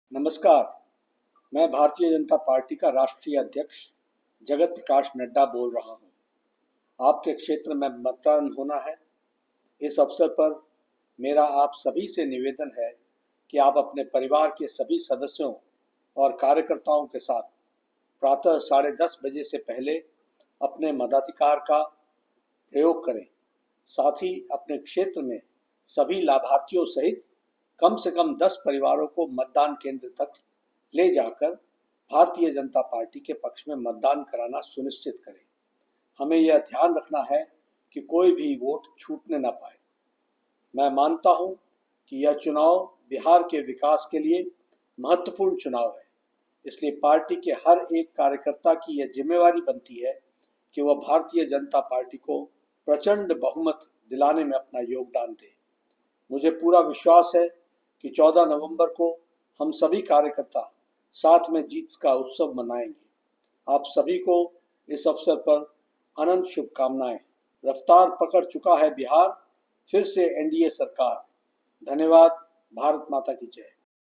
नमस्कार। मैं भारतीय जनता पार्टी का राष्ट्रीय अध्यक्ष जगत प्रकाश नड्डा बोल रहा हूं। आपके क्षेत्र में मतदान होना है। इस अवसर पर मेरा आप सभी से निवेदन है कि आप अपने परिवार के सभी सदस्यों और कार्यकर्ताओं के साथ प्रातः 10:30 बजे से पहले अपने मताधिकार का प्रयोग करें। साथ ही अपने क्षेत्र में सभी लाभार्थियों सहित कम से कम 10 परिवारों को मतदान केंद्र तक ले जाकर भारतीय जनता पार्टी के पक्ष में मतदान कराना सुनिश्चित करें। हमें यह ध्यान रखना है कि कोई भी वोट छूटने न पाए। मैं मानता हूं कि यह चुनाव बिहार के विकास के लिए महत्वपूर्ण चुनाव है, इसलिए पार्टी के हर एक कार्यकर्ता की यह जिम्मेवारी बनती है कि वह भारतीय जनता पार्टी को प्रचंड बहुमत दिलाने में अपना योगदान दे। मुझे पूरा विश्वास है कि 14 नवंबर को हम सभी कार्यकर्ता साथ में जीत का उत्सव मनाएंगे। आप सभी को इस अवसर पर अनंत शुभकामनाएं। रफ्तार पकड़ चुका है बिहार, फिर से एनडीए सरकार। धन्यवाद। भारत माता की जय।